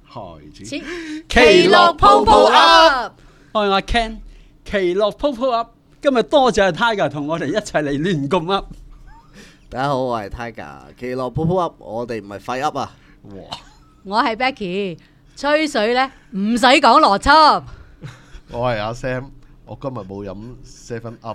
開始。 奇樂泡泡 Up， 我係阿 Ken， 奇樂泡泡 Up， 今日多謝 Tiger 同我哋一齊嚟亂咁 Up。 大家好，我係 Tiger， 奇樂泡泡 Up， 我哋唔係廢 Up 啊！ 哇！ 我係 Becky， 吹水呢唔使講邏輯。 我係阿 Sam， 我今日冇飲 Seven Up。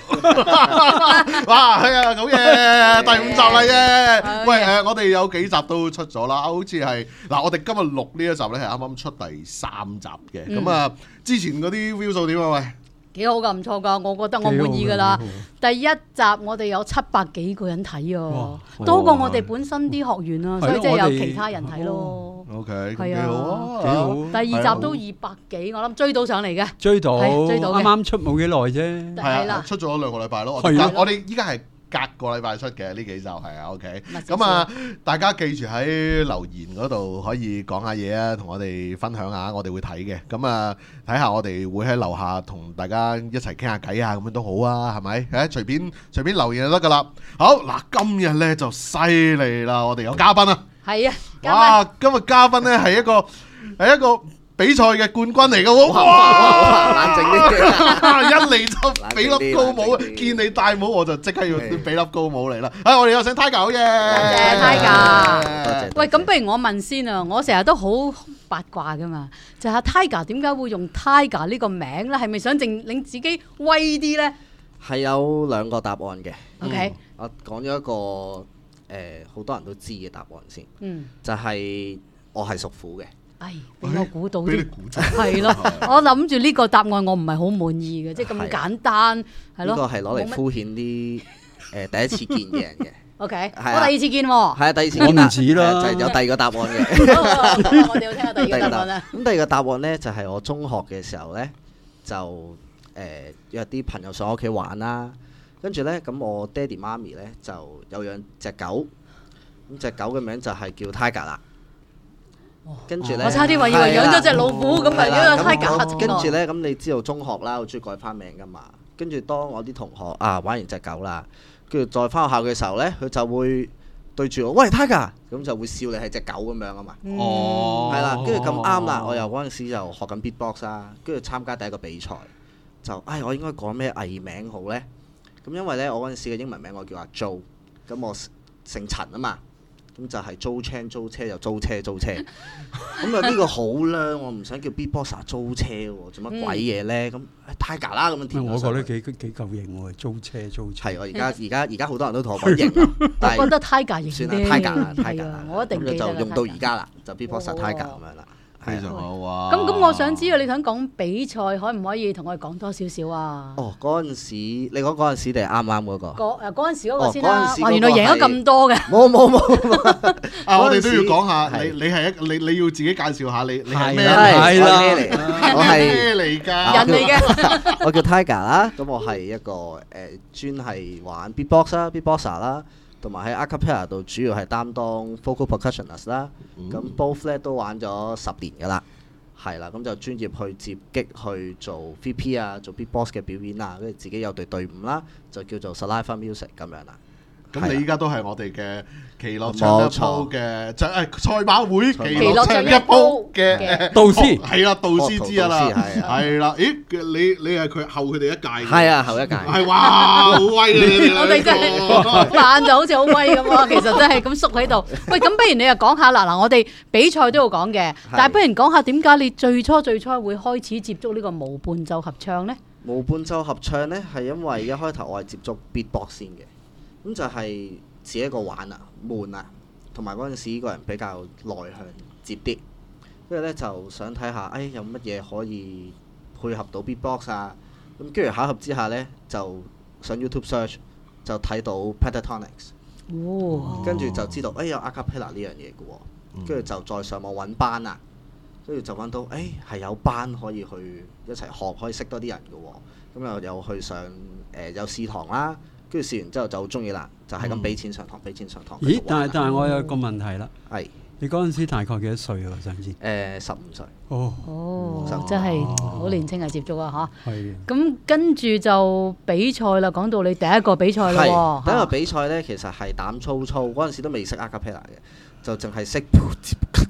哇，係啊，好嘢！第5集啦啫。喂，我哋有幾集都出咗啦，好似係嗱，我哋今日錄呢一集咧係啱啱出第3集嘅。咁啊，之前嗰啲 view 數點啊？喂， 幾好㗎，唔錯㗎，我覺得我滿意㗎啦。第一集我哋有700幾個人睇啊，多過我哋本身啲學員啊，所以即係有其他人睇咯。 OK， 係幾好啊， 啊， 幾好。 第2集都200幾，我諗追到上嚟嘅。 追到， 追到嘅啱啱出冇幾耐啫。 係啦， 出咗2個禮拜咯。 係咯我哋依家係隔個禮拜出嘅呢幾集係啊 ，OK。咁啊，大家記住喺留言嗰度可以講下嘢啊，同我哋分享下，我哋會睇嘅。咁啊，睇下我哋會喺樓下同大家一齊傾下偈啊，咁樣都好啊，係咪？隨便留言就得噶啦。好嗱，今日呢就犀利啦，我哋有嘉賓啊。 係啊， 哇！今日嘉賓呢係一個比賽嘅冠軍嚟嘅喎， 哇！冷靜啲， 一嚟就俾粒高帽，見你戴帽我就即刻要俾粒高帽嚟啦！我哋有請 Tiger 好嘢， 多謝 Tiger。 多謝。 喂，咁不如我問先啊，我成日都好八卦噶嘛，就係 Tiger 點解會用 Tiger 呢個名咧？係咪想令自己威啲咧係有2個答案嘅。 ？OK， 我講咗一個好多人都知嘅答案先，就係我係屬虎嘅。 哎，俾我估到啲， 俾你估中係咯，我諗住呢個答案我唔係好滿意嘅，即係咁簡單，係咯。 呢個係攞嚟敷衍啲第一次見嘅人嘅。 OK， 係啊我第2次見喎。 係啊，第2次我見啦， 唔止啦就係有第2個答案嘅。 我哋要聽下第2個答案啦。 咁第2個答案呢，就係我中學嘅時候呢，就約啲朋友上我屋企玩啦。跟住呢，咁我爹哋媽咪呢，就有養隻狗，咁隻狗嘅名就係叫 Tiger 啦。跟住呢， 我差啲話以為養咗隻老虎咁啊，養咗 Tiger。 跟住呢，咁你知道中學啦，好中意改翻名噶嘛。跟住當我啲同學玩完隻狗啦，跟住再翻學校嘅時候呢，佢就會對住我，喂 Tiger，咁就會笑你係隻狗咁樣啊嘛。 哦， 係啦，跟住咁啱啦，我又嗰陣時就學緊 beatbox 啦，跟住參加第1個比賽，就我應該講咩藝名好呢？咁因為呢，我嗰陣時嘅英文名我叫阿 Jo， 咁我姓陳啊嘛。咁就係租車租車又租車租車，咁啊呢個好啦，我唔想叫 beatboxer 租車喎，做乜鬼嘢咧？咁 Tiger 啦咁樣填。 我覺得幾夠型喎，租車。 係我而家好多人都同我講型啊，但係我覺得 Tiger 型啲。 算啦 Tiger 啦 Tiger 啦， 我一定記得就用到而家啦，就 beatboxer Tiger 咁樣啦。 非常好啊！ 咁我想知道你想講比賽，可唔可以同我哋講多少少啊？ 哦，嗰陣時你講嗰陣時定係啱啱嗰個？ 嗰陣時嗰個先啦。 嗰陣時嗰個哇，原來贏咗咁多嘅。 冇。 我哋都要講下，你要自己介紹下你係咩係啦我係咩嚟㗎？ 人嚟嘅。 我叫 Tiger 啦，咁我係一個專係玩 beatbox 啦 ，beatboxer 啦。同埋喺 acapella 度主要係擔當 vocal percussionist 啦，咁 both 咧都玩咗10年㗎啦，係啦，咁就專業去接擊去做 VP 啊，做 beatbox 嘅表演啊，跟住自己有隊伍啦，就叫做 Saliva Music 咁樣啦。 咁你依家都係我哋嘅奇樂唱一鋪嘅賽馬會奇樂唱一鋪嘅導師， 係啦，導師之一啦，係啦，咦，你係佢後佢哋一屆嘅， 係啊，後一屆， 係哇，好威啊！ 我哋真係扮就好似好威咁喎，其實真係咁縮喺度。喂，咁不如你又講下啦，嗱，我哋比賽都要講嘅，但係不如講下點解你最初會開始接觸呢個無伴奏合唱呢？ 無伴奏合唱呢，係因為一開頭我係接觸 beatbox 先嘅。咁就係自己一個玩啊，悶啊，同埋嗰陣時個人比較內向接啲，跟住呢，就想睇下，有乜嘢可以配合到 beatbox 啊？咁跟住巧合之下呢，就上 YouTube search 就睇到 Pentatonix，跟住就知道有 acapella 呢樣嘢嘅喎，跟住就再上網揾班啊，跟住就揾到係有班可以去一齊學，可以識多啲人嘅喎，咁又有去上有試堂啦。跟住試完之後就好中意啦，就係咁俾錢上堂，俾錢上堂。 咦？但係我有個問題啦。 係。 你嗰陣時大概幾多歲啊？上次 15歲。 哦，真係好年輕啊！接觸啊嚇。 係。咁跟住就比賽啦，講到你第一個比賽啦喎。 第一個比賽呢，其實係膽粗粗，嗰陣時都未識 acapella 嘅，就淨係識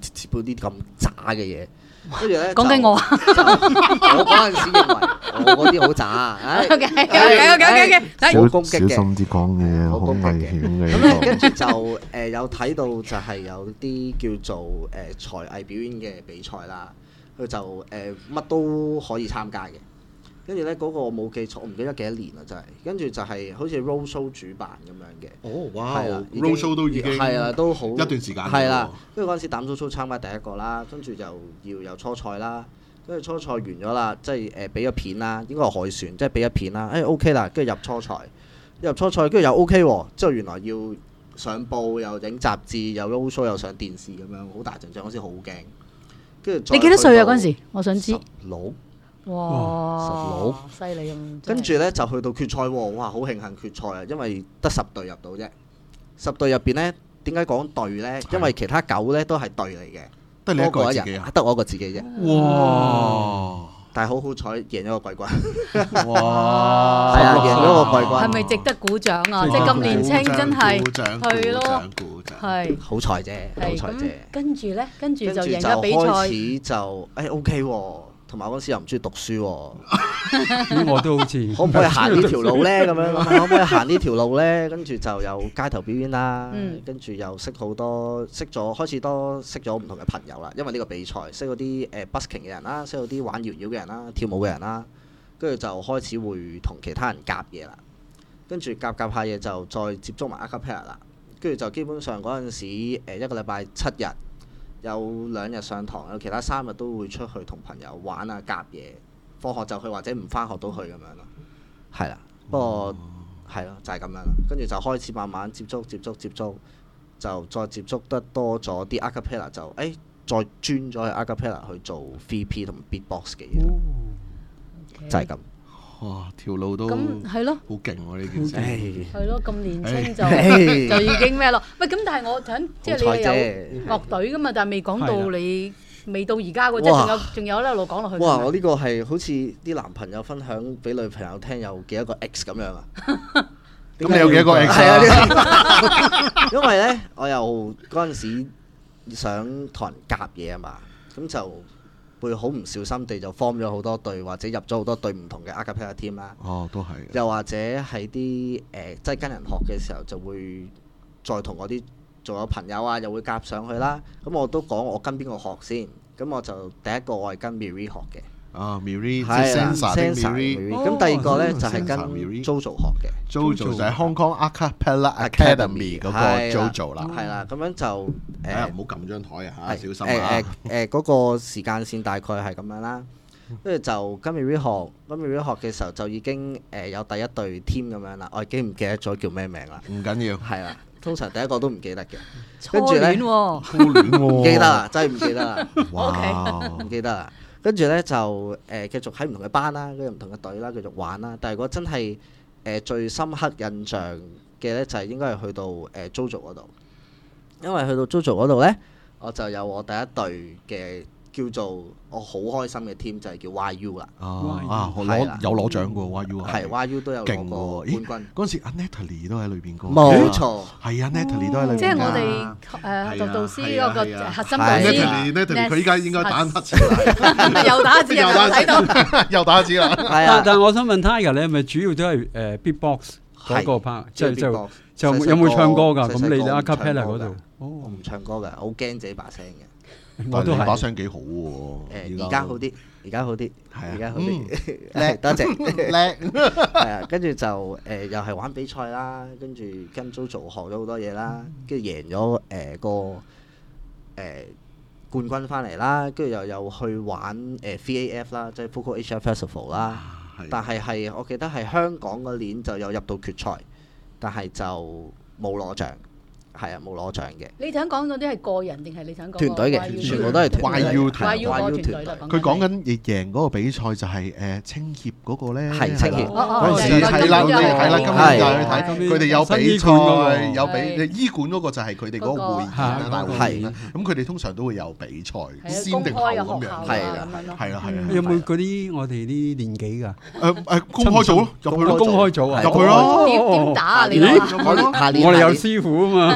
接到啲咁渣嘅嘢，跟住咧講緊我啊我嗰陣時認為我嗰啲好渣， OK， 好攻擊嘅。 小心啲講嘢，好危險嘅。 咁咧，跟住就有睇到就係有啲叫做才藝表演嘅比賽啦，佢就乜都可以參加嘅。跟住咧嗰個我冇記錯，我唔記得幾多年啦，真係。跟住就係好似 road show 主辦咁樣嘅。 哦，哇係啦 ！road show 都已經係啦，都好一段時間。 係啦，跟住嗰陣時膽粗粗參加第一個啦，跟住就要有初賽啦。跟住初賽完咗啦，即係俾咗片啦，應該係海選，即係俾咗片啦。OK 啦，跟住入初賽，跟住又 OK 喎。之後原來要上報，又影雜誌，又 road show，又上電視咁樣，好大陣仗，嗰時好驚。跟住你幾多歲啊？嗰陣時我想知。 16。 哇！犀利咁。 跟住咧就去到決賽喎，哇！好慶幸決賽啊，因為得10隊入到啫。10隊入邊咧，點解講隊咧？因為其他9咧都係隊嚟嘅， 得你一個多過自己啊！ 得我一個自己啫。 哇！ 但係好彩贏咗個季軍。 哇！ 係啊，贏咗個季軍。 係咪值得鼓掌啊？即係咁年青，真係係咯，係好彩啫，好彩啫。 跟住咧，跟住就跟住就贏咗比開賽。 始就OK 喎，同埋嗰陣時又唔中意讀書喎。 咁我都好似可唔可以行呢條路咧？咁樣可唔可以行呢條路咧？跟住就有街頭表演啦，跟住又開始識咗唔同嘅朋友啦。因為呢個比賽，識嗰啲busking 嘅人啦，識到啲玩搖搖嘅人啦，跳舞嘅人啦，跟住就開始會同其他人夾嘢啦。跟住夾下嘢就再接觸埋 acapella 啦。跟住就基本上嗰陣時一個禮拜7日，有2日上堂，有其他3日都會出去同朋友玩啊夾嘢。放學就去或者唔返學都去咁樣咯，係啦。不過係咯，就係咁樣啦。跟住就開始慢慢接觸，就再接觸得多咗啲 acapella， 就再專咗去 acapella 去做 VP 同 beatbox 嘅嘢，就係咁。 哇！條路都咁係咯， 好勁喎呢件事。 係咯，咁年青就已經咩咯？喂，咁但係我想即係你係有樂隊噶嘛？但係未講到你。未到而家喎，即係仲有一路講落去。 哇！我呢個係好似啲男朋友分享俾女朋友聽，有幾多個 X 咁樣啊？ 咁你有幾多個 X 啊？ 因為咧，我又嗰陣時想同人夾嘢啊嘛，咁就會好唔小心地就 form 咗好多隊，或者入咗好多隊唔同嘅 acapella team 啦。 哦，都係。 又或者係啲即係跟人學嘅時候，就會再同嗰啲做咗朋友啊，又會夾上去啦。咁我都講我跟邊個學先。咁我就第一個我係跟 Miri 學嘅。 Miri 即係 Sansa 的 Miri。 咁第二個咧就係跟 Jojo 學嘅。 Jojo 就係 Hong Kong Acapella Academy 嗰個 Jojo 啦。 係啦，咁樣就唔好撳張台啊嚇，小心啊！ 嗰個時間線大概係咁樣啦。跟住就跟 Miri 學，跟 Miri 學嘅時候就已經有第一隊 team 咁樣啦。我已經唔記得咗叫咩名啦。 唔緊要。 係啦。通常第一個都唔記得嘅， 跟住咧， 初戀喎， 唔記得啦，真係唔記得啦， 哇， 唔記得啦。跟住咧就繼續喺唔同嘅班啦，跟住唔同嘅隊啦，繼續玩啦。但係如果真係最深刻印象嘅咧，就係應該係去到JoJo 嗰度，因為去到 JoJo 嗰度咧，我就有我第一隊嘅叫做我好開心嘅 team 就係叫 YU 啦。有攞獎嘅喎 YU 係 YU 都有攞過冠軍。 嗰陣時 Natalie 都喺裏邊過。 冇錯， 係啊 Natalie 都喺裏邊。 即係我哋導師嗰個核心導師。 Natalie 佢依家應該打黑字啦。 又打字又睇到， 又打字啦。 但係我想問 Tiger，你係咪主要都係beatbox 嗰個 part？即係就有冇唱歌㗎？咁你 acapella 嗰度？ 我唔唱歌㗎，好驚自己把聲嘅。 我都係把聲幾好喎， 而家好啲，而家好啲， 係而家好啲，叻多謝叻，係啊，跟住就又係玩比賽啦，跟住跟 JoJo 學咗好多嘢啦，跟住贏咗個冠軍翻嚟啦，跟住又去玩VAF 啦，即係 Vocal Asia Festival 啦，但係我記得係香港嗰年就有入到決賽，但係就冇攞獎。係啊，冇攞獎嘅。 你想講嗰啲係個人定係你想講團隊嘅？全部都係 YU 團隊。 佢講緊贏嗰個比賽就係青協嗰個咧。 係青協嗰陣時係啦，今日就去睇佢哋有比賽，有比醫館嗰個就係佢哋嗰個會演大會演啦。咁佢哋通常都會有比賽，先定後咁樣。 係啦， 係啦， 有冇嗰啲我哋啲年紀㗎？ 公開組咯，入去咯， 公開組啊， 入去咯。 點打啊？你我哋有師傅啊嘛。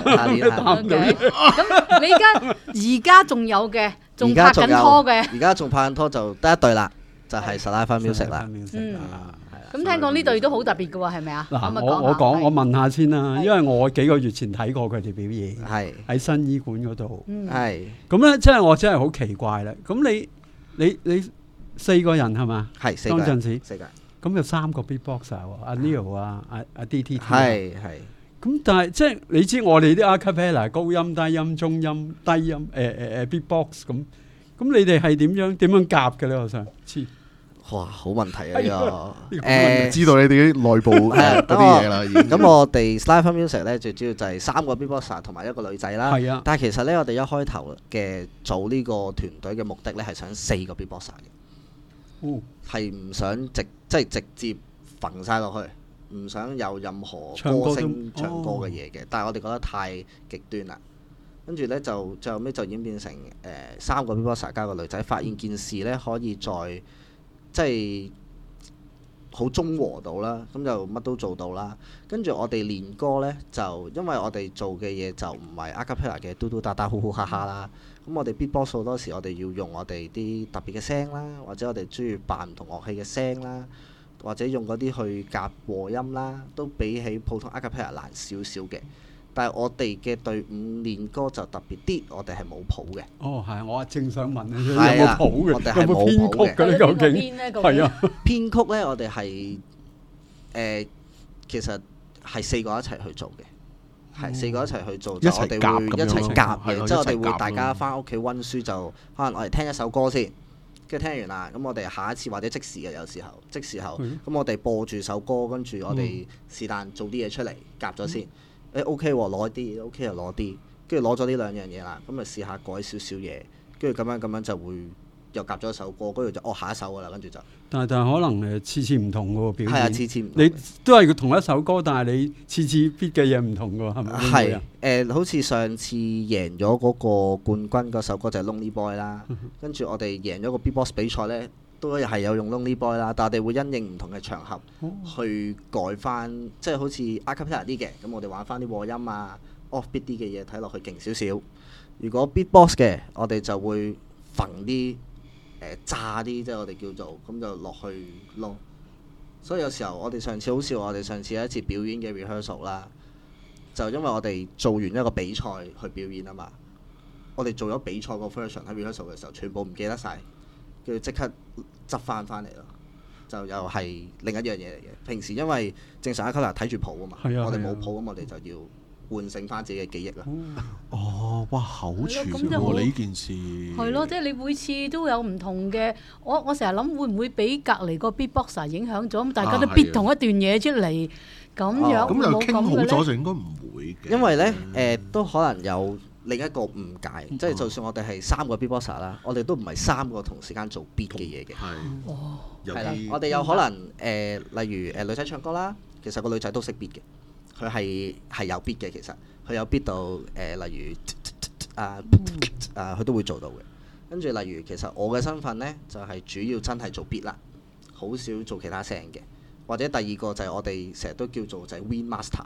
下年下年 OK，咁你而家仲有嘅，仲拍緊拖嘅， 而家仲拍緊拖就得一對啦，就係 Saliva Music 啦。 咁聽講呢對都好特別嘅喎，係咪啊？ 嗱，我問下先啦，因為我幾個月前睇過佢哋表演， 係喺新醫館嗰度， 係咁咧，即係我真係好奇怪啦。咁你4個人係嘛？ 係4個人， 當陣時 4個人， 咁有3個 beatboxer 喎，阿 Leo 啊，阿 DTT， 係。 咁但係即係你知我哋啲 acapella 高音、低音、中音、低音beatbox 咁你哋係點樣夾嘅咧？我想知。 哇，好問題啊！呢個知道你哋啲內部嗰啲嘢啦。 咁我哋 Saliva Music 咧，最主要就係3個 beatboxer 同埋一個女仔啦。 係啊。 但係其實咧，我哋一開頭嘅組呢個團隊嘅目的咧，係想4個 beatboxer 嘅，係唔想直接揈晒落去，唔想有任何歌聲唱歌嘅嘢嘅。但係我哋覺得太極端啦。跟住咧就最後尾就演變成3個 beatboxer 加個女仔，發現件事咧可以再即係好中和到啦，咁就乜都做到啦。跟住我哋練歌呢，就因為我哋做嘅嘢就唔係 acapella 嘅嘟嘟打打呼呼哈哈啦。咁我哋 beatbox 好多時我哋要用我哋啲特別嘅聲啦，或者我哋中意扮唔同樂器嘅聲啦，或者用嗰啲去夾和音啦，都比起普通 acapella 難少少嘅。但係我哋嘅隊伍練歌就特別啲，我哋係冇譜嘅。 哦，係，我正想問你有冇譜嘅？ 我哋係冇編曲嘅咧，究竟係啊？ 編曲咧，我哋係其實係4個一齊去做嘅，係4個一齊去做，就我哋會一齊夾嘅，即係我哋會大家翻屋企温書就可能我哋聽一首歌先，跟住聽完啦，咁我哋下一次或者即時嘅有時候，咁我哋播住首歌，跟住我哋是但做啲嘢出嚟夾咗先。OK 喎，攞啲 OK 又攞啲，跟住攞咗呢2樣嘢啦，咁咪試下改少少嘢，跟住咁樣就會又夾咗一首歌，跟住就下一首噶啦，跟住就。但係可能次次唔同嘅喎表演。 係啊，次次唔同。 你都係同一首歌，但係你次次 beat 嘅嘢唔同嘅喎，係咪？ 係好似上次贏咗嗰個冠軍嗰首歌就係 Lonely Boy 啦，跟住我哋贏咗個 beatbox 比賽呢，都係有用 Lonely Boy 啦，但係我哋會因應唔同嘅場合去改翻，即係好似 acapella 啲嘅，咁我哋玩翻啲和音啊 offbeat 啲嘅嘢，睇落去勁少少。如果 beatbox 嘅，我哋就會揈啲炸啲，即係我哋叫做咁就落去咯。所以有時候我哋上次好笑，我哋上次有一次表演嘅 rehearsal 啦，就因為我哋做完一個比賽去表演啊嘛，我哋做咗比賽個 version 喺 rehearsal 嘅時候，全部唔記得晒。佢即刻執翻嚟咯，就又係另一樣嘢嚟嘅。平時因為正常 acapella 睇住譜啊嘛，我哋冇譜，咁我哋就要喚醒翻自己嘅記憶啦。 哦，哇，好全喎！你呢件事係咯，即係你每次都有唔同嘅。我成日諗會唔會俾隔離個 beatboxer 影響咗，咁大家都 beat 同一段嘢出嚟咁樣， 咁又傾好咗就應該唔會嘅。 因為呢，都可能有另一個誤解，即係就算我哋係3個 beatboxer 啦，我哋都唔係3個同時間做 beat 嘅嘢嘅。係啦，我哋有可能例如女仔唱歌啦，其實個女仔都識 beat 嘅，佢係有 beat 嘅，其實佢有 beat 到例如佢都會做到嘅。跟住例如其實我嘅身份呢，就係主要真係做 beat 啦，好少做其他聲嘅。或者第二個就係我哋成日都叫做就係 wind master。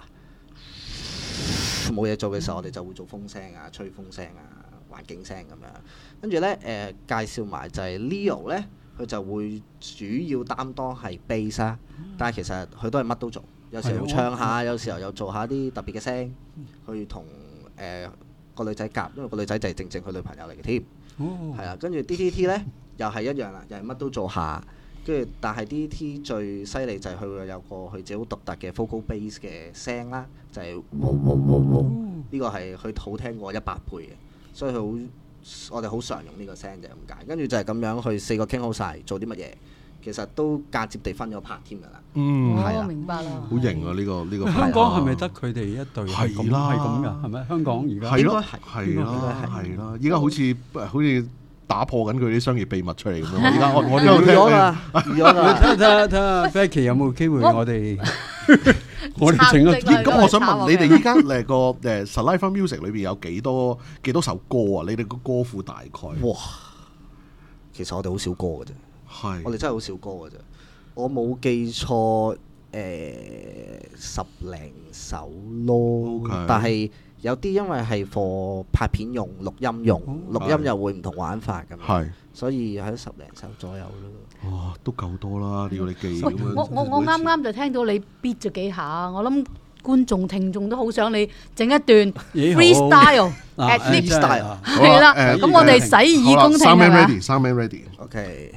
冇嘢做嘅時候，我哋就會做風聲啊、吹風聲啊、環境聲咁樣。跟住呢，介紹埋就係 Leo 呢，佢就會主要擔當係 bass 啦，但係其實佢都係乜都做，有時候唱下，有時候又做下啲特別嘅聲，去同個女仔夾，因為個女仔就係正佢女朋友嚟嘅添。係啦，跟住 DTT 呢，又係一樣啦，又係乜都做下。跟住，但係 DTT 最犀利就係佢會有個佢自己好獨特嘅 vocal bass 嘅聲啦，就係呢個係佢好聽過100倍嘅，所以我哋好常用呢個聲就係咁解。跟住就係咁樣，佢4個傾好晒做啲乜嘢，其實都間接地分咗拍添㗎啦。係啦， 明白啦。 好型啊！呢個香港係咪得佢哋一隊係咁㗎？係咪香港而家？ 應該係啦，依家好似打破緊佢啲商業秘密出嚟咁樣。而家我預咗啦， 睇下 Becky 有冇機會我哋整個。 咁我想問你哋依家個Saliva Music 裏邊有幾多首歌啊？你哋個歌庫大概？ 哇！其實我哋好少歌嘅啫，我哋真係好少歌嘅啫。我冇記錯10零首咯，但係有啲因為係 for 拍片用、錄音用，錄音又會唔同玩法咁樣， 係， 所以喺10零首左右咯。 哇，都夠多啦！要你記咁喂樣。 我啱啱就聽到你 beat 咗幾下，我諗觀眾聽眾都好想你整一段 freestyle at least freestyle 係啦。咁我哋洗耳恭聽係咪啊？ Sound man ready。 OK。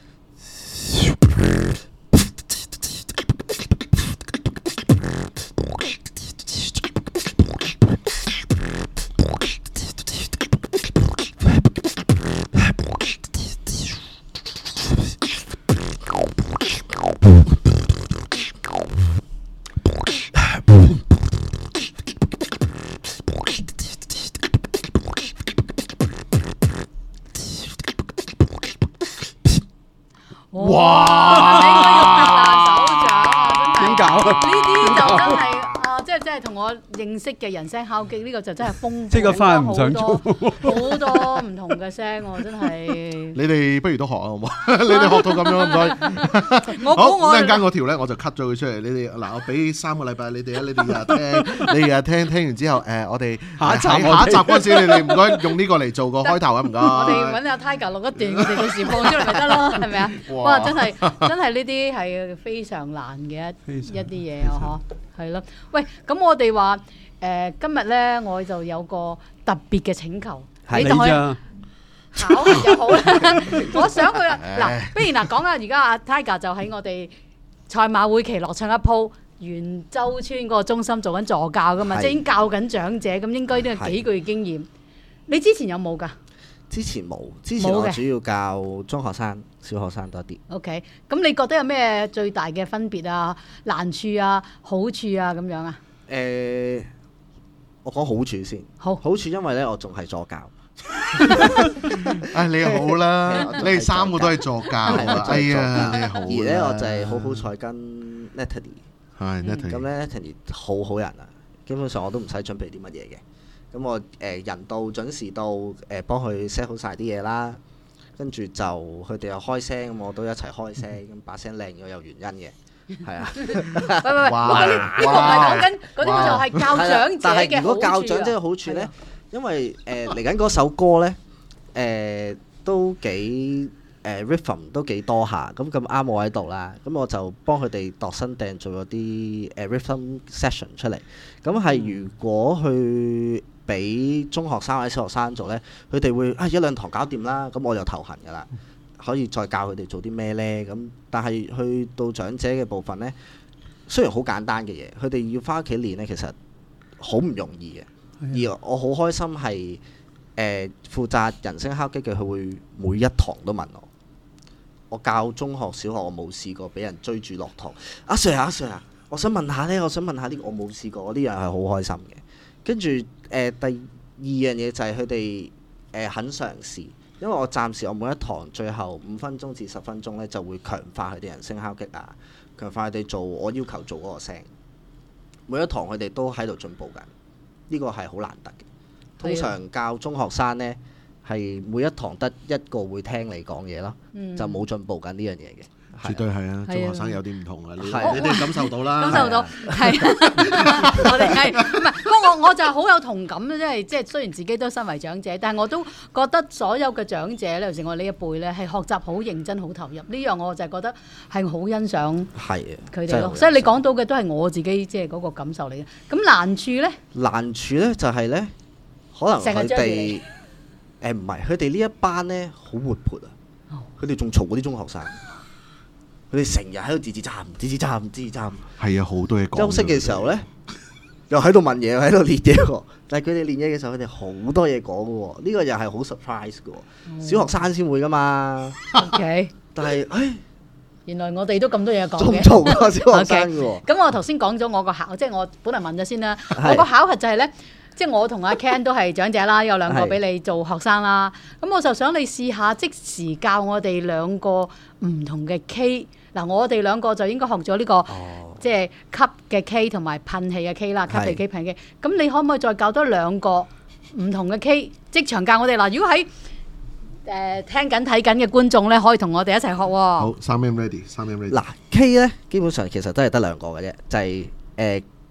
哇！你應該要拍爛手掌啊！真係點搞啊？ 呢啲就真係啊，即係同我認識嘅人聲敲擊呢個就真係豐富即刻翻去唔想好多唔同嘅聲喎，真係。 你哋不如都學啊，好唔好？你哋學到咁樣唔該。 我好， 估我一陣間嗰條咧我就 cut 咗佢出嚟。你哋嗱，我俾3個禮拜你哋啊，你哋日聽，你日聽，聽完之後我哋下一集下一集嗰陣時，你哋唔該用呢個嚟做個開頭啊，唔該。 我哋揾阿 Tiger 錄一段，我哋到時放出嚟咪得咯，係咪啊？哇！真係呢啲係非常難嘅一啲嘢啊，嗬，係咯。喂，咁我哋話今日咧，我就有個特別嘅請求， 係你同佢咋？ 考核就好啦。我想佢嗱，不如嗱講下而家阿 Tiger 就喺我哋賽馬會期落唱一鋪元洲村嗰個中心做緊助教噶嘛， 係即係已經教緊長者，咁應該都係幾個月經驗。你之前有冇㗎之前冇，之前我主要教中學生、小學生多啲。 ？OK，咁你覺得有咩最大嘅分別啊、難處啊、好處啊咁樣啊？ 我講好處先。 好處因為咧，我仲係助教。 你好啦，你哋3個都係助教啊！哎呀，你好。 而咧，我就係好彩跟 Natalie。 係 Natalie。 咁咧 Natalie 好人啊，基本上我都唔使準備啲乜嘢嘅。咁我人到準時到，幫佢 set 好晒啲嘢啦。跟住就佢哋又開聲，咁我都一齊開聲，咁把聲靚咗有原因嘅。係啊。 喂，呢個唔係講緊嗰啲就係教長者但係嘅如果教好處長者嘅好處咧，因為嚟緊嗰首歌咧，都幾rhythm 都幾多下，咁啱我喺度啦，咁我就幫佢哋度身訂做咗啲rhythm session 出嚟。咁係如果去俾中學生或者小學生做咧，佢哋會1、2堂搞掂啦，咁我就頭痕㗎啦，可以再教佢哋做啲咩咧？咁但係去到長者嘅部分咧，雖然好簡單嘅嘢，佢哋要翻屋企練咧，其實好唔容易嘅。而我好開心係負責人聲敲擊嘅，佢會每一堂都問我。我教中學、小學，我冇試過俾人追住落堂。阿 Sir 啊，我想問下呢，我冇試過，呢樣係好開心嘅。跟住第二樣嘢就係佢哋肯嘗試，因為我暫時我每一堂最後5分鐘至10分鐘呢，就會強化佢哋人聲敲擊啊，強化佢哋做我要求做嗰個聲。每一堂佢哋都喺度進步緊，呢個係好難得嘅。通常教中學生呢，係每一堂得一個會聽你講嘢咯，就冇進步緊呢樣嘢嘅。 絕對係啊！中學生有啲唔同啊，你係哋感受到啦。 感受到係，我哋係唔係？不過我就好有同感咧，即係雖然自己都身為長者，但係我都覺得所有嘅長者咧，尤其是我呢一輩咧，係學習好認真、好投入。呢樣我就係覺得係好欣賞佢哋咯。所以你講到嘅都係我自己即係嗰個感受嚟嘅。咁難處咧？ 難處咧就係咧，可能佢哋唔係佢哋呢一班咧好活潑啊！佢哋仲嘈過啲中學生。佢哋成日喺度吱吱喳。 係啊，好多嘢講。 休息嘅時候咧，又喺度問嘢，又喺度練嘢喎。但係佢哋練嘢嘅時候，佢哋好多嘢講嘅喎。呢個又係好 surprise 嘅喎。小學生先會噶嘛。 OK。 但係， 原來我哋都咁多嘢講嘅。 仲嘈過小學生嘅喎。 咁我頭先講咗我個考，即係我本來問咗先啦。我個考核就係咧。即係我同阿 Ken 都係長者啦，有2個俾你做學生啦。咁我就想你試下即時教我哋2個唔同嘅 K。嗱，我哋2個就應該學咗呢個即係吸嘅 K 同埋噴氣嘅 K 啦，吸氣 K 噴氣。咁你可唔可以再教多2個唔同嘅 K，即場教我哋嗱？如果喺聽緊睇緊嘅觀眾咧，可以同我哋一齊學喎。好 ，3M ready。 嗱 K 咧，基本上其實都係得2個嘅啫，就係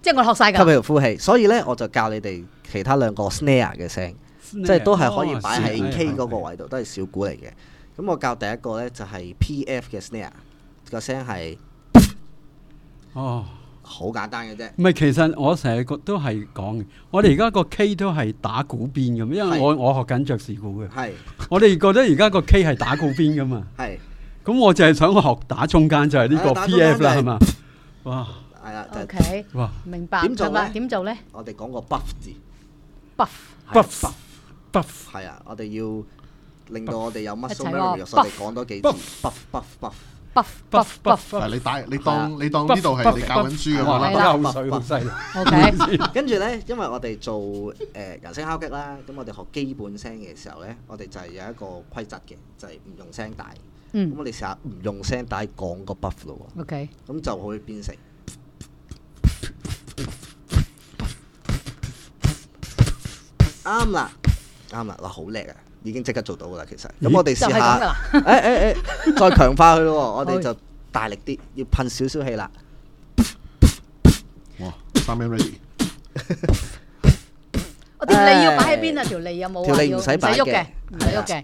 即係我學晒吸氣㗎。 同呼氣。所以咧，我就教你哋其他兩個 snare 嘅聲，即係都係可以擺喺 K 嗰個位度，都係小鼓嚟嘅。咁我教第一個咧就係 PF 嘅 snare， 個聲係哦。 好簡單嘅啫。 唔係，其實我成日都係講嘅，我哋而家個 K 都係打鼓邊咁，因為我學緊爵士鼓嘅。 係我哋覺得而家個 K 係打鼓邊噶嘛， 係咁我就係想學打中間，就係呢個打中間 PF 啦，係嘛？哇係啦，就係 OK， 哇明白。 點做咧係嘛點做咧我哋講個 buff 字 ？buff ，buff buff 係啊，我哋要令到我哋有 muscle 一齊 memory， 喎所以我哋講多幾次 buff buff buff buff。 buff buff buff。 係你當呢度係你教緊書咁哇啦。 係啦口水好犀利。 OK， 跟住咧，因為我哋做人聲敲擊啦，咁我哋學基本聲嘅時候咧，我哋就係有一個規則嘅，就係唔用聲帶。咁嗯我哋試下唔用聲帶講個 buff 咯喎， OK， 咁就可以變成啱啦，啱啦，哇好叻啊！已經即刻做到噶啦，其實。咁我哋試就係咁㗎下， 啦。 再強化佢咯喎，我哋好就大力啲，要噴少少氣啦。 哇，3M ready。 我條脷要擺喺邊啊？條脷有冇話條脷要唔使擺嘅喐嘅，唔使喐嘅。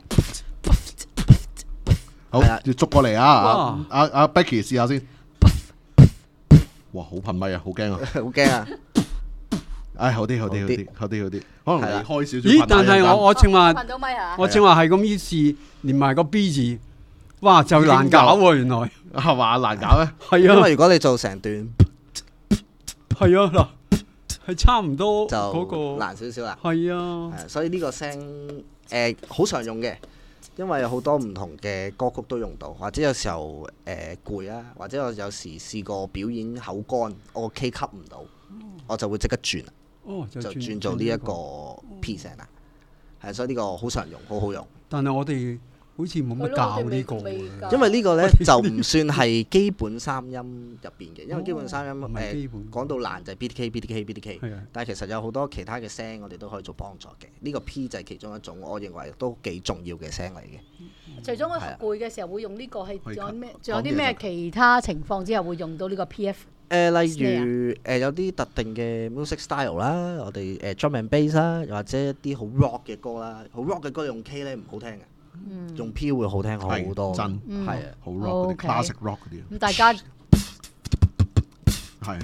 好， 係啊要捉過嚟啊！ 哇阿 Becky 試下先。哇，好噴咪啊，好驚啊！ 好驚啊！ 唉，好啲，可能你開少少。 咦？但係我正話噴到咪嚇？ 我正話係咁意思，連埋個 B 字，哇就難搞喎，原來係嘛難搞咩？ 係因為啊如果你做成段係啊嗱，係差唔多嗰就個難少少啦。 係啊。 係所以呢個聲好常用嘅，因為有好多唔同嘅歌曲都用到，或者有時候攰啊，或者我有時試過表演口乾，我個 K 吸唔到，我就會即刻轉， 哦， 就轉做呢一個 P 聲啦。係，所以呢個好常用，好好用。 但係我哋好似冇乜教呢個喎。 因為呢個呢就唔算係基本三音入邊嘅，因為基本三音唔係基本講到難就係 BDK、BDK、BDK， 係啊但係其實有好多其他嘅聲我哋都可以做幫助嘅。呢個 P 就係其中一種，我認為都幾重要嘅聲嚟嘅。 除咗我學攰嘅時候會用呢個，係仲有咩？仲有講嘢啲咩就其他情況之下會用到呢個 PF？ 例如有啲特定嘅 music style 啦，我哋drum and bass 啦，又或者一啲好 rock 嘅歌啦，好 rock 嘅歌用 K 咧唔好聽嘅，用 P 會好聽好多。 真係啊， 好 rock 嗰啲 OK classic rock 嗰啲。 咁大家係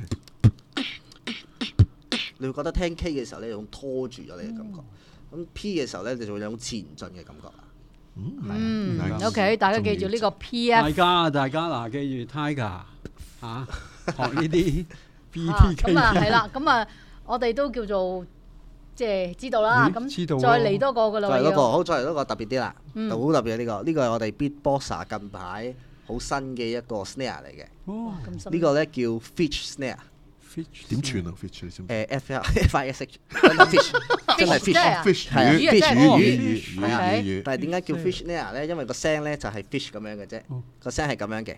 你會覺得聽 K 嘅時候咧，有種拖住咗你嘅感覺。咁 P 嘅時候咧，你就會有種前進嘅感覺啦。 嗯係 OK，大家記住呢個大 PF。 家嗱，記住 Tiger 嚇學呢啲啊 BTK 咁啊係啦，咁啊我哋都叫做即係知道啦。 咦知道咁喎再嚟多個噶啦喎要。 再嚟多個，好，再嚟多個特別啲啦， 嗯好特別嘅呢個，呢個係我哋 Beatboxer 近排好新嘅一個 snare 嚟嘅。 哦咁深呢個咧叫 fish snare， ，Fish 點串啊？fish 你知唔知 F-I-S-H，真係 fish，真係 Fish fish。 ？fish 係啊魚 ，fish 魚魚係啊魚但係點解叫 fish snare 咧？因為個聲咧就係 fish 咁樣嘅啫哦， 個聲係咁樣嘅。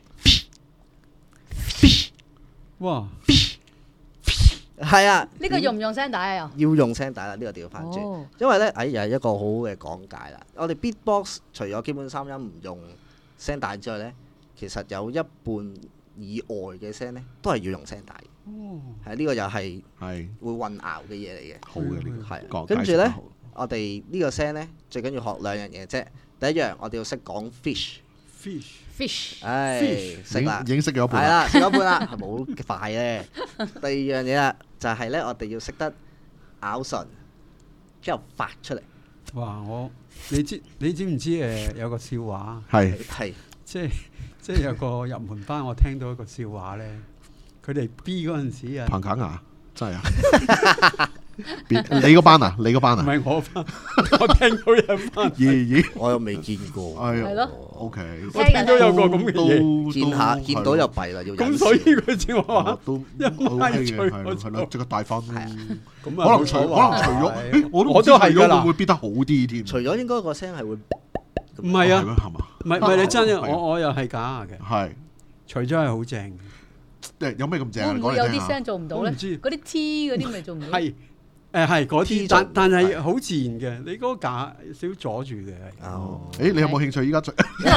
哇！ 係啊， 呢個用唔用聲帶啊？ 要用聲帶啦，呢個調翻轉哦。 因為咧，又係一個好好嘅講解啦。我哋 beatbox 除咗基本三音唔用聲帶之外咧，其實有一半以外嘅聲咧，都係要用聲帶。 哦， 係呢個又係係會混淆嘅嘢嚟嘅。 好嘅呢個係講跟住咧解釋得好我哋呢個聲咧，最緊要學兩樣嘢啫。第一樣，我哋要識講 fish， fish Fish 唉，識啦已。經識咗一係半啦。 啦，食咗一半啦，係咪好快咧？第二樣嘢啦，就係咧，我哋要識得咬唇，之後發出嚟。 哇！你知唔知有個笑話？ 係係即係有個入門班，我聽到一個笑話咧。佢哋 B 嗰陣時啊， 彭假牙真係啊！你嗰班啊？你嗰班唔啊？ 係我班，我聽到有班， 咦？ 我又未見過， 係係咯 ，OK。 我聽到有個咁嘅嘢， 見下見到就弊啦，要咁忍所以笑。 佢先話都一咪吹我係咯，即刻帶翻。可係啊咁能除咗，我都我都係㗎啦會唔會變得好啲添？ 除咗應該個聲係會唔係啊， 係咩係嘛？ 唔係你真嘅， 係啊我又係假牙嘅， 係除咗係好正嘅， 即係有咩咁正啊？ 會唔會有啲你講嚟聽下。 聲做唔到咧？ 我唔知嗰啲 T 嗰啲咪做唔到？ 係係嗰啲， T 做但係好自然嘅，你嗰個架少阻住嘅係。 哦， 誒，你有冇興趣依家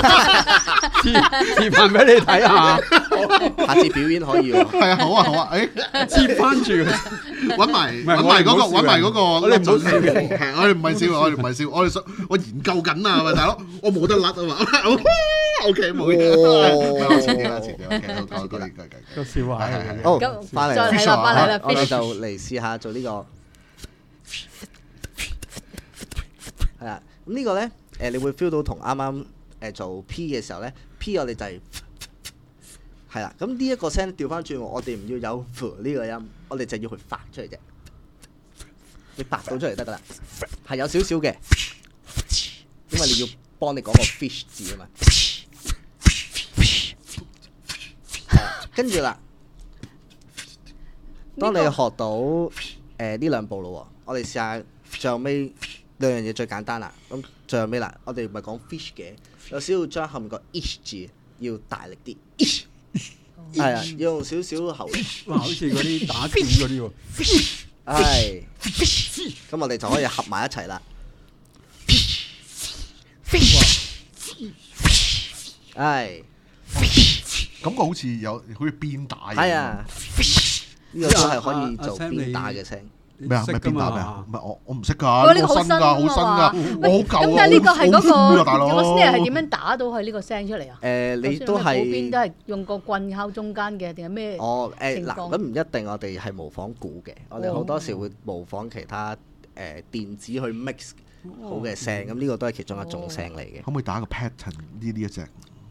示範俾你睇下， 下次表演可以喎。 係啊，好啊，好啊，誒， 接翻住， 揾埋唔係揾埋嗰個我哋唔好笑揾埋嗰個， 我哋唔好笑係我哋唔係笑，我哋唔係笑，我哋想我研究緊啊，喂大佬，我冇得甩啊嘛，OK 冇嘢，我遲啲啦，遲啲，OK，好，繼續。 個笑話嚟嘅。 好， 咁翻嚟啦， 再嚟啦，翻嚟啦我哋 fish 就嚟試下做呢個。係啦，咁呢個咧，你會 feel 到同啱啱做 P 嘅時候咧，P 我哋就係啦。咁呢一個聲調翻轉，我哋唔要有呢個音，我哋就要去發出嚟啫。你發到出嚟得噶啦，係有少少嘅，因為你要幫你講個 fish 字啊嘛。跟住啦，當你學到呢兩步咯喎，我哋試下最後尾兩樣嘢最簡單啦。咁最後尾啦，我哋唔係講 fish 嘅，有少少將後面個 ish 字要大力啲，ish 係啊，要用少少喉。 哇，好似嗰啲打劍嗰啲喎。 係，咁我哋就可以合埋一齊啦。係， 感覺好似好似鞭打咁。 係啊，呢個都係可以做鞭打嘅聲。 咩啊？咩鞭打咩啊？唔係我唔識㗎， 喂呢個好新㗎，好新㗎，我好舊啊。 咁但係呢個係嗰個大佬。 有個 snare 係點樣打到佢呢個聲出嚟啊？ 你都普遍都係。 係用個棍敲中間嘅，定係咩？ 嗱， 情況咁唔一定，我哋係模仿鼓嘅，我哋好多時會模仿其他電子去 mix 好嘅聲，咁呢個都係其中一種聲嚟嘅。 可唔可以打個 pattern 呢一隻？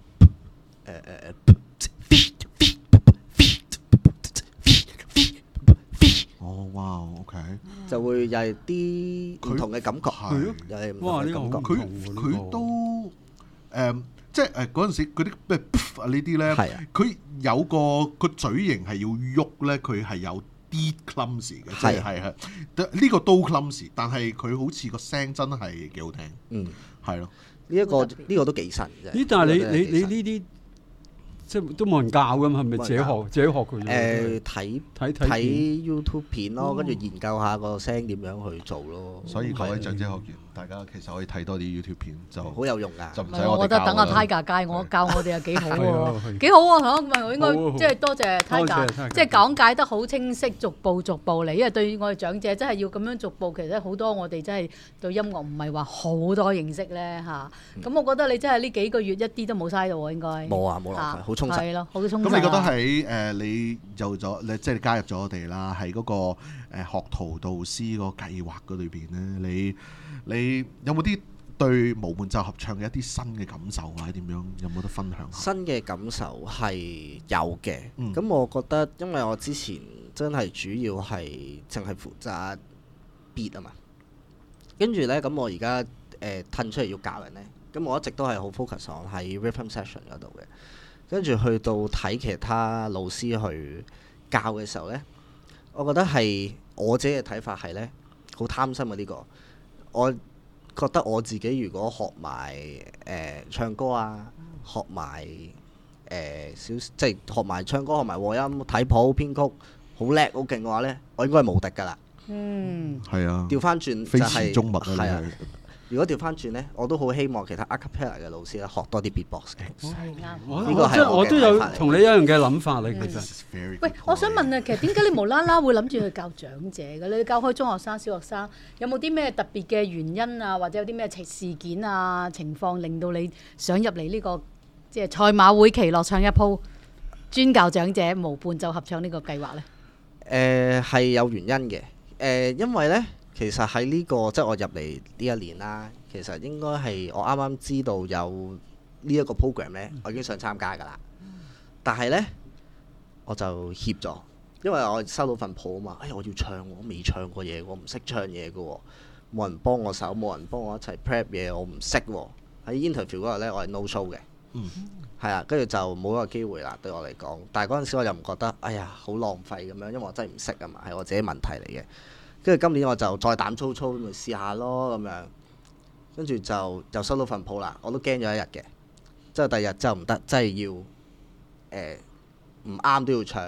哦，哇，OK， 就會又係啲唔同嘅感覺， 係咯又係唔同哇！呢個嘅感覺。 佢好唔同喎佢都即係嗰陣時嗰啲咩呢啲咧， 係啊佢有個嘴型係要喐咧，佢係有啲 clumsy 嘅，即係係呢個都 clumsy，但係佢好似個聲真係幾好聽， 嗯， 係咯。 呢個都幾神嘅。 咦？但係呢個都係幾神你呢啲即係都冇人教㗎嘛？係咪自己學佢？睇 YouTube 片咯，跟住研究下個聲點樣去做咯。 所以各位長者學員，大家其實可以睇多啲 YouTube 片，就好有用㗎。 就唔唔係，我使我哋教覺得等阿啦 Tiger 教我教我哋又幾好係喎，幾好啊嚇！咁咪我應該好即係多謝多謝 Tiger， Tiger 即係講解得好清晰，逐步嚟。因為對我哋長者真係要咁樣逐步，其實好多我哋真係對音樂唔係話好多認識咧嚇。咁我覺得你真係呢幾個月一啲都冇嘥到喎，應該冇啊，冇浪費，好充實。 係咯，好充實。 咁你覺得喺你有咗你即係加入咗我哋啦，喺嗰個學徒導師個計劃嗰裏邊咧，你有冇啲對無伴奏合唱嘅一啲新嘅感受或者點樣？有冇得分享下？ 新嘅感受係有嘅， 嗯咁我覺得因為我之前真係主要係淨係負責 beat 啊嘛，跟住呢，咁我而家褪出嚟要教人呢，咁我一直都係好 focus on 喺 rhythm session 嗰度嘅，跟住去到睇其他老師去教嘅時候呢，我覺得係我自己嘅睇法係呢，好貪心嘅呢個，我覺得我自己如果學埋唱歌啊，學埋即係學埋唱歌，學埋和音、睇譜、編曲，好叻好勁嘅話呢，我應該係無敵㗎啦。 嗯， 係啊， 調翻轉非就係池中物啊！ 係啊你係。 如果調翻轉呢，我都好希望其他 a cappella 嘅老師咧學多啲 beatbox 嘅。 係啱。 呢個係我嘅我都有睇法嚟同你一樣嘅諗法咧，其實。 喂，我想問啊，其實點解你無啦啦會諗住去教長者嘅？你教開中學生、小學生，有冇啲咩特別嘅原因啊？或者有啲咩事件啊、情況令到你想入嚟呢個即係賽馬會奇樂唱一鋪，專教長者無伴奏合唱呢個計劃呢？ 係有原因嘅。因為呢，其實喺呢個即係我入嚟呢一年啦，其實應該係我啱啱知道有呢一個 program 呢，我已經想參加㗎啦。但係呢，我就怯咗，因為我收到份譜啊嘛，我要唱，我未唱過嘢，我唔識唱嘢嘅喎，冇人幫我手，冇人幫我一齊 prep 嘢，我唔識喎。喺 interview 嗰日呢，我係 no show 嘅。係啊，跟住就冇一個機會啦，對我嚟講。但係嗰陣時我又唔覺得，哎呀，好浪費咁樣，因為我真係唔識啊嘛，係我自己問題嚟嘅。跟住今年我就再膽粗粗咪試下咯咁樣，跟住就又收到份譜啦，我都驚咗一日嘅。之後第二日之後唔得，真係要唔啱都要唱，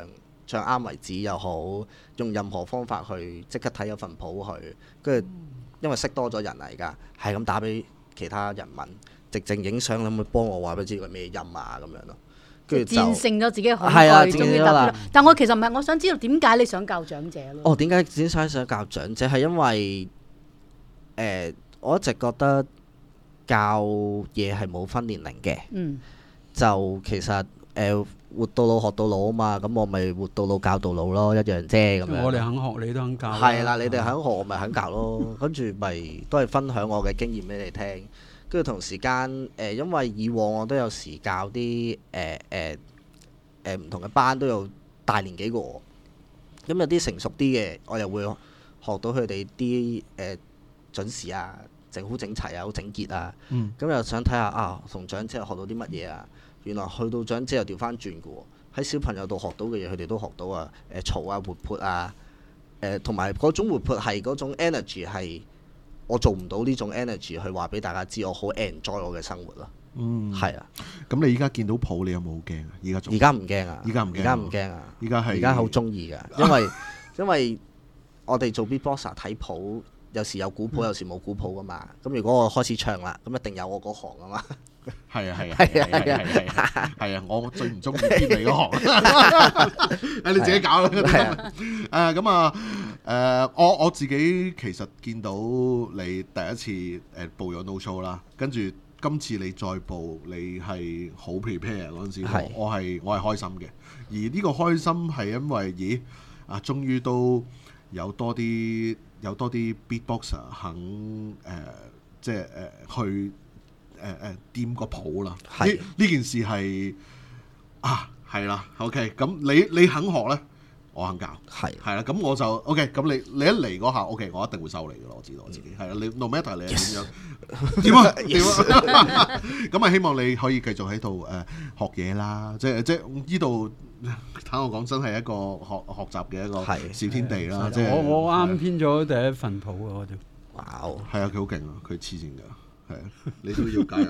唱啱為止又好，用任何方法去即刻睇咗份譜去，跟住因為識多咗人啦，而家係咁打俾其他人問，直情影相咁去幫我話俾佢知佢咩音啊咁樣咯。跟住就戰勝咗自己嘅恐係啊懼，終於戰勝咗啦達到。但我其實唔係，我想知道點解你想教長者咯？ 哦，點解點解想教長者？係因為我一直覺得教嘢係冇分年齡嘅， 嗯， 就其實活到老學到老啊嘛，咁我咪活到老教到老咯，一樣啫咁樣。 我哋肯學，你都肯教。 係啦，你哋肯學我咪肯教咯，跟住咪都係分享我嘅經驗俾你聽。跟住同時間因為以往我都有時教啲唔同嘅班都有大年紀過我，咁有啲成熟啲嘅，我又會學到佢哋啲準時啊、整好整齊啊、好整潔啊。咁又想睇下啊，同長者又學到啲乜嘢啊？原來去到長者又調翻轉嘅喎，喺小朋友度學到嘅嘢，佢哋都學到啊！嘈啊、活潑啊，同埋嗰種活潑係嗰種 energy 係我做唔到呢種 energy 去話俾大家知，我好 enjoy 我嘅生活咯。係啊。 咁你依家見到譜，你有冇好驚啊？ 而家唔驚啊！ 依家唔驚， 而家唔驚啊！ 依家係而家好中意㗎，因為我哋做 beatboxer 睇譜，有時有鼓譜，有時冇鼓譜噶嘛。咁如果我開始唱啦，咁一定有我嗰行啊嘛。 係啊！我最唔中意編你嗰行，你自己搞啦。咁啊，我自己其實見到你第一次報咗 no show 啦，跟住今次你再報，你係好 prepare 嗰陣時，我係開心嘅。而呢個開心係因為，終於都有多啲 beatboxer 肯即係去。掂個譜啦，呢件事係係啦 ，OK， 咁你肯學咧，我肯教，係啦，咁我就 OK，咁你一嚟嗰下 OK， 我一定會收你噶咯，我知道我自己係啦，你 no matter 你係點樣點啊，咁啊希望你可以繼續喺度學嘢啦，即係呢度坦我講真係一個學習嘅一個小天地啦，即係我啱編咗第一份譜啊，我哋哇， 係啊，佢好勁啊，佢黐線㗎。係啊，你都要加油。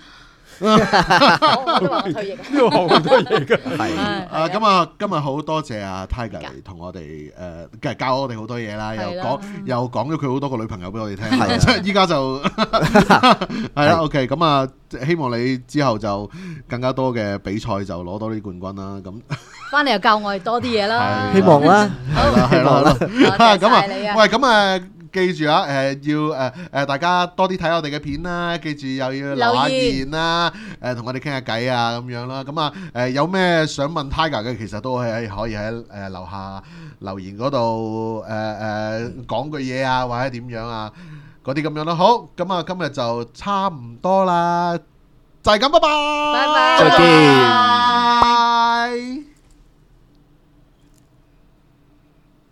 我都話我退役， 要學好多嘢㗎。 係咁今日好多謝阿 Tiger 嚟同我哋教我哋好多嘢啦，又講咗佢好多個女朋友俾我哋聽。即係依家就係啦。OK，咁啊，希望你之後就更加多嘅比賽就攞多啲冠軍啦。咁翻嚟又教我哋多啲嘢啦。 希望啦， 係啦。 咁啊， 喂，咁啊。記住啊，要大家多啲睇我哋嘅片啦，記住又要留下言啦，同我哋傾下偈啊咁樣啦。咁啊有咩想問 Tiger 嘅，其實都係可以喺樓下留言嗰度講句嘢啊，或者點樣啊嗰啲咁樣咯。好，咁啊今日就差唔多啦，就係咁，拜拜， 再見。